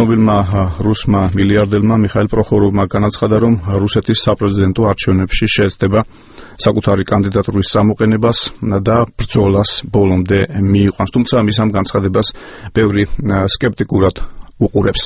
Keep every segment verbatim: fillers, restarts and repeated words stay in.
ცნობილმა რუსმა მილიარდელმა მიხაილ პროხოროვმა განაცხადა, რომ რუსეთის საპრეზიდენტო არჩევნებში შეეცდება საკუთარი კანდიდატურის წამოყენებას და ბრძოლას ბოლომდე მიიყვანს. თუმცა მის ამ განცხადებას ბევრი სკეპტიკურად უყურებს.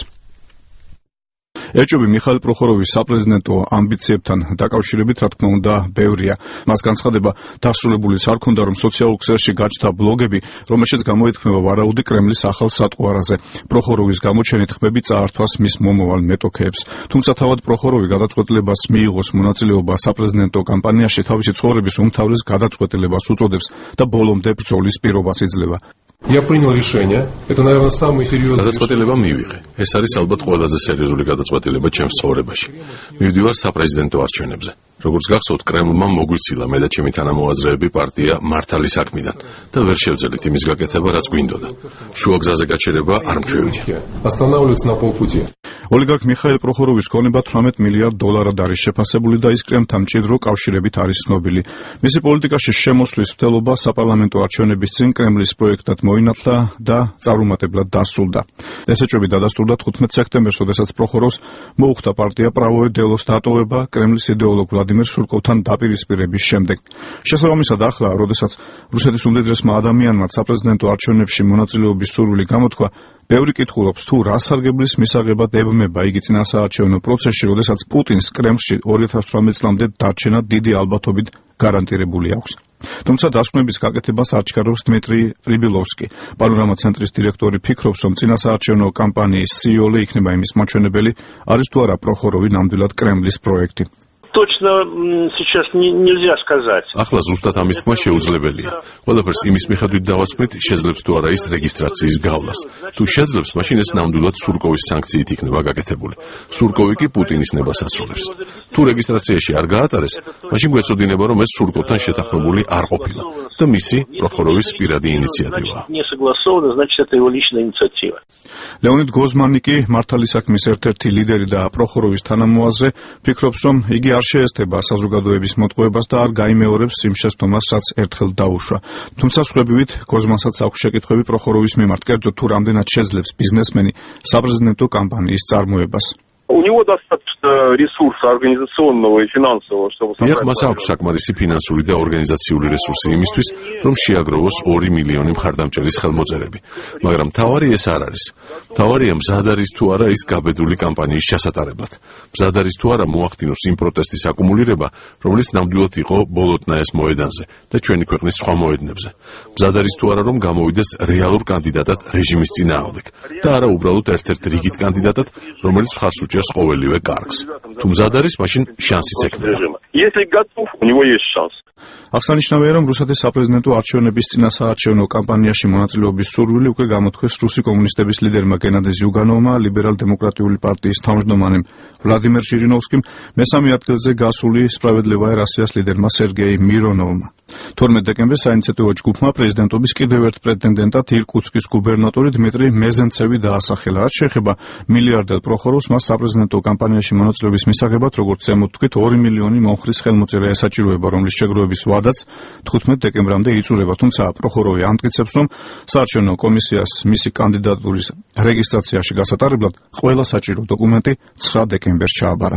ეჭვები მიხაილ პროხოროვის საპრეზიდენტო ამბიციებთან დაკავშირებით, რა თქმა უნდა, ბევრია. მას განცხადება დასრულებული არ ჰქონდა, რომ სოციალურ ქსელში გაჩნდა ბლოგები, რომელშიც გამოეთქმება ვარაუდი კრემლის ახალ სატყვარაზე. პროხოროვის გამოჩენით ხმები წაართვას მის მომავალ მეტოქეებს. თუმცა თავად პროხოროვი გადაწყვეტილებას მიიღოს მონაწილეობა საპრეზიდენტო კამპანიაში თავისი ცხოვრების უმთავრეს გადაწყვეტილებას უწოდებს და ბოლომდე ბრძოლის პირობას იძლევა. Я принял решение. Это, наверное, самый серьезный. გადაწყვეტილება მივიღე. ეს არის ალბათ ყველაზე სერიოზული გადაწყვეტილება ჩემს ცხოვრებაში. მივდივარ საპრეზიდენტო არჩევნებზე. როგორც გახსოვთ, კრემლმა მოგვიცილა მე და ჩემი თანამოაზრეები პარტია მართალი საქმიდან და ვერ შევძელით იმის გაკეთება, რაც გვინდოდა. შუა გზაზე გაჩერება არ მჩვევია. Останавливаться на полпути. ოლიგარქ მიხაილ პროხოროვის ქონება თვრამეტ მილიარდ დოლარად არის შეფასებული და ის კრემლთან მჭიდრო კავშირებით არის ცნობილი. მისი პოლიტიკაში შემოსვლის მცდელობა საპარლამენტო არჩევნების წინ კრემლის პროექტად მოინათლა და წარუმატებლად დასრულდა. ეს ეჭვები დადასტურდა თხუთმეტ სექტემბერს, როდესაც პროხოროვს მოუხდა პარტია პრავოე დელოს დატოვება კრემლის იდეოლოგ ვლადიმერ სურკოვთან დაპირისპირების შემდეგ. შესაბამისად, ახლა, როდესაც რუსეთის უმდიდრესმა ადამიანმა საპრეზიდენტო არჩევნებში მონაწილეობის სურვილი გამოთქვა, ბევრი კითხულობს, თუ რა სარგებლის მისაღებად ებმება იგი წინასაარჩევნო პროცესში, როდესაც პუტინს კრემლში ორი ათას თვრამეტ წლამდე დარჩენა დიდი ალბათობით გარანტირებული აქვს. თუმცა დასკვნების გაკეთებას არ ჩქარობს დმიტრი პრიბილოვსკი. პანორამა ცენტრის დირექტორი ფიქრობს, რომ წინასაარჩევნო კამპანიის სიოლე იქნება იმის მაჩვენებელი, არის თუ არა პროხოროვი ნამდვილად კრემლის პროექტი. Точно сейчас не, нельзя сказать. ახლა ზუსტად ამის თქმა შეუძლებელია. ყველაფერს იმის მიხედვით დავასწრით, შეძლებს თუ არა ის რეგისტრაციის გავლას. თუ შეძლებს, მაშინ ეს ნამდვილად სურკოვის სანქციით იქნება გაკეთებული. სურკოვი კი პუტინის ნებას ასრულებს. თუ რეგისტრაციაში არ გაატარეს, მაშინ გვეცოდინება, რომ ეს სურკოვთან შეთანხმებული არ ყოფილა და მისი პროხოროვის პირადი ინიციატივაა. Не согласовано, значит, это его личная инициатива. ლეონიდ გოზმანი კი მართალი საქმის ერთ-ერთი ლიდერი და პროხოროვის თანამოაზრე ფიქრობს, რომ იგი არ შეესწება საზოგადოების მოტყუებას და არ გაიმეორებს იმ შესტომას, რაც ერთხელ დაუშვა. თუმცა სხვებივით, გოზმანსაც აქვს შეკითხვები პროხოროვის მიმართ, კერძოდ თუ რამდენად შეძლებს ბიზნესმენი საპრეზიდენტო კამპანიის წარმოებას. У него достаточно ресурса организационного и финансового, чтобы собрать. მას აქვს საკმარისი ფინანსური და ორგანიზაციული რესურსი იმისთვის, რომ შეაგროვოს ორი მილიონი მხარდამჭერის ხელმოწერები. მაგრამ თავარი ეს არ არის. თავარია მზად არის თუ არა ის გაბედული კამპანიის ჩასატარებლად. მზად არის თუ არა მოახდინოს იმ პროტესტის აკუმულირება, რომელიც ნამდვილად იყო ბოლოტნაეს მოედანზე და ჩვენი ქვეყნის სხვა მოედნებზე. მზად არის თუ არა რომ გამოვიდეს რეალურ კანდიდატად რეჟიმის წინააღმდეგ და არა უბრალოდ ერთ-ერთ რიგით კანდიდატად, რომელიც მხარს უჭერს ყოველივე კარგს. თუ მზად არის, მაშინ შანსიც ექნება. Если готов, у него есть шанс. აღსანიშნავია, რომ რუსეთის საპრეზიდენტო არჩევნების წინასაარჩევნო კამპანიაში მონაწილეობის სურვილი უკვე გამოთქვეს რუსი კომუნისტების ლიდერმა გენადი ზიუგანოვმა, ლიბერალ-დემოკრატიული პარტიის თავმჯდომარემ ვლადიმერ ჟირინოვსკიმ, მესამე ადგილზე გასული სპრავედლივაია რასიას ლიდერმა სერგეი მირონოვმა. თორმეტ დეკემბერს საინიციატივო ჯგუფმა პრეზიდენტობის კიდევ ერთ პრეტენდენტად ირკუტსკის გუბერნატორი დმიტრი მეზენცევი დაასახელა. რაც შეეხება მილიარდელ პროხოროვს, მას საპრეზიდენტო კამპანიაში მონაწილეობის მისაღებად, როგორც ზემოთ ვთქვით, ორი მილიონი მომხრის ხელმოწერა ესაჭიროება, რომლის შეგროვების ვადაც თხუთმეტ დეკემბრამდე იწურება. თუმცა პროხოროვი ამტკიცებს, რომ საარჩევნო კომისიას მისი კანდიდატურის რეგისტრაციაში გასატარებლად ყველა საჭირო დოკუმენტი ცხრა დეკემბერს ჩააბარა.